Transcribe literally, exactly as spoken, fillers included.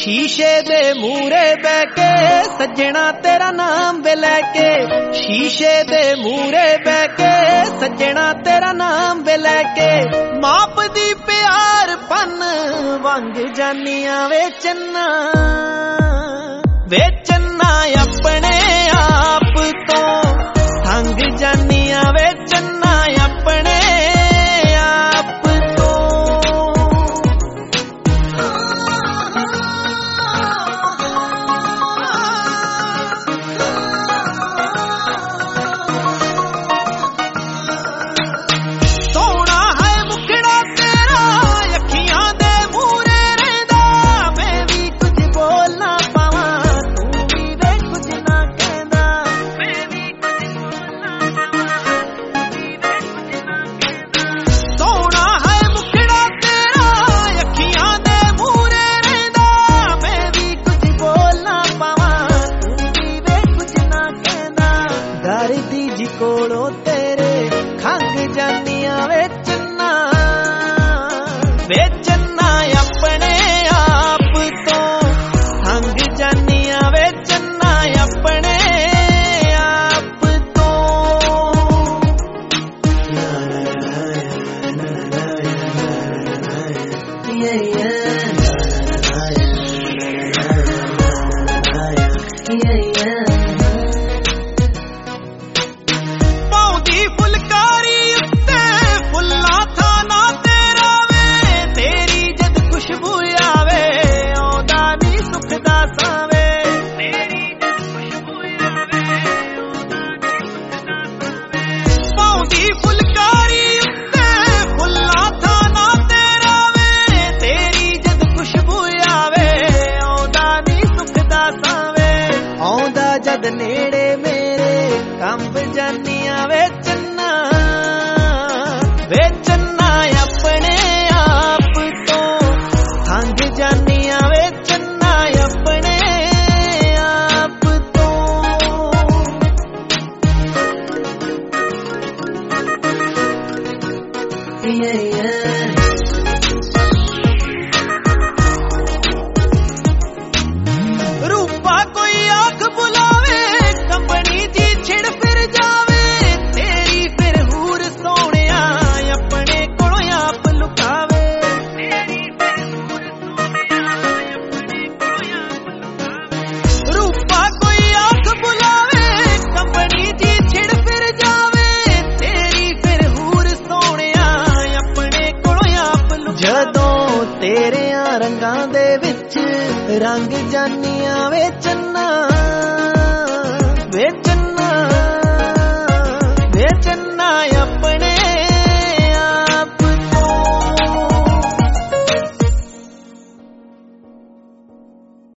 शीशे दे मूरे बह के सजना तेरा नाम वे लैके, शीशे दे मूरे बह के सजना तेरा नाम वे लैके, माप दी प्यार पन वंग जानिया वे चन्ना वे चन्ना अपने आप तो संग जानिया वे चन्ना अपने आप तो। सोना है मुखड़ा तेरा अखियां दे मूरे रहंदा, मैं भी कुछ बोल ना पावा तू भी वे कुछ ना कहंदा, मैं भी कुछ बोल ना पावा तू भी वे कुछ ना कहंदा। सोना है मुखड़ा तेरा अखियां दे मूरे रहंदा, मैं भी कुछ बोल ना पावा तू भी वे कुछ ना कहंदा। डरदी जी कोलों तेरे खंग जानिया वे चन्ना वे चन्ना अपने आप तो संग जानिया वे चन्ना अपने आप तो। पौधी फुलकारी उत्ते फुल्ला था ना तेरा वे, तेरी जद खुशबू आवे औदा नी सुख दा सावे, तेरी जद खुशबू आवे औदा नी सुख दा सावे। पौधी फुलकारी उत्ते फुल्ला था ना तेरा वे, तेरी जद खुशबू आवे औदा नी सुख दा सावे। औदा जद नेड़े मेरे कंब जानिया वे चन्ना वे चन्ना अपने आप तो संग जानिया वे चन्ना अपने आप तो। रूपा कोई आंख बुलावे कंबनी दी छिड़ फिर जावे, तेरी फिर हूर सोहणिया अपने कोलों आप लुकावे, तेरी फिर हूर सोहणिया अपने कोलों आप लुकावे। रूपा कोई आंख बुलावे कंबनी दी छिड़ फिर जावे, तेरी फिर हूर सोहणिया अपने कोलों आप लुकावे। जदों तेरे रंगां दे विच रंग जानिया वे चन्ना